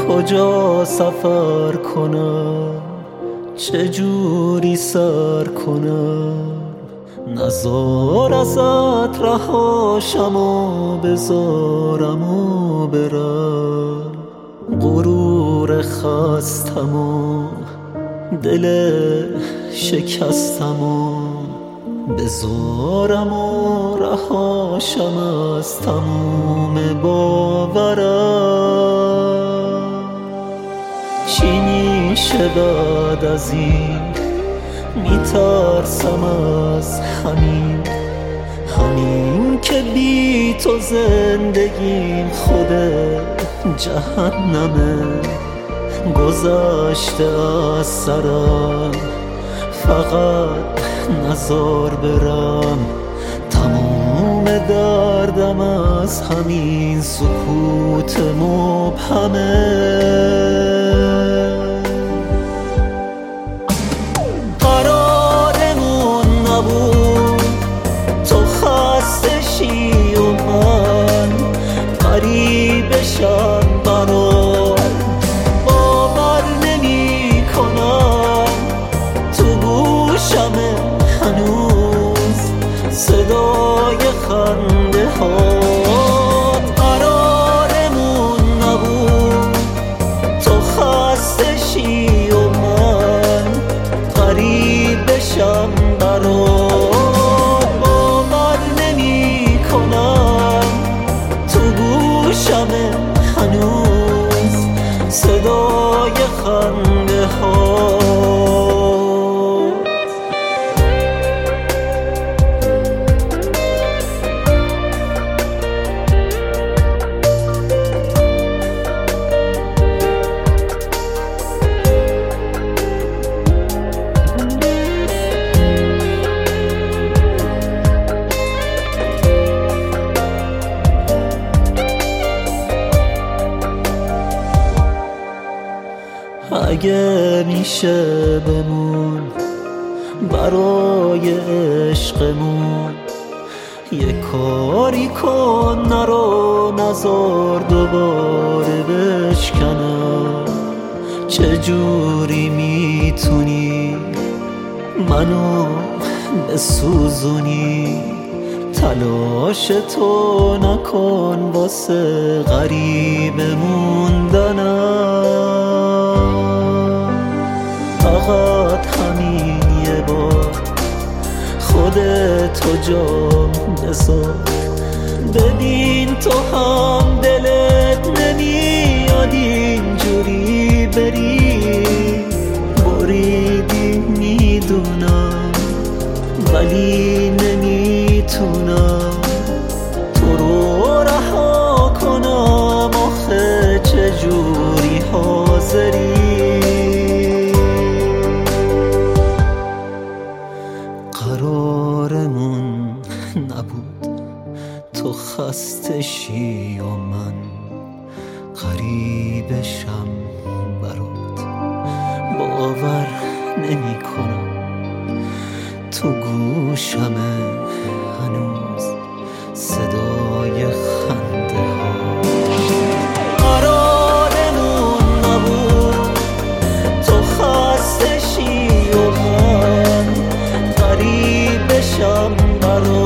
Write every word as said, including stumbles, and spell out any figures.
کجا سفر کنم، چجوری سر کنم، نزار ازت رهاشم و بذارم و برم. غرور خستم و دل شکستم و بذارم و رهاشم از تموم باورم. چی میشه بعد از این؟ میترسم از همین، همین که بی تو زندگیم خود جهنمه. گذشته از سرم فقط نزار برم، تمام دردم از همین سکوت مبهمه. قرارمون نبود تو خسته شی و من غریب بشم برات. باور نمی کنم تو گوشمه هنوز صدای خنده هات. قرارمون نبود تو خسته شی و من غریب بشم برات. باور نمی کنم تو گوشمه هنوز صدای خنده هات. اگه میشه بمون برای عشقمون، یه کاری کن نرو نزار دوباره بشکنم. چجوری میتونی منو بسوزونی؟ تلاش تو نکن واسه غریب موندنم. فقط همین یه بار خودتو جام بذار، ببین تو هم دلت نمیاد اینجوری بری. بریدی میدونم ولی نمیتونم تو رو رها کنم. آخه چجوری حاضری؟ قرارمون نبود تو خسته شی و من غریبشم برات. باور نمی کنم تو گوشمه هنوز صدای خنده ها. قرارمون نبود تو خسته شی و من غریب بشم برات.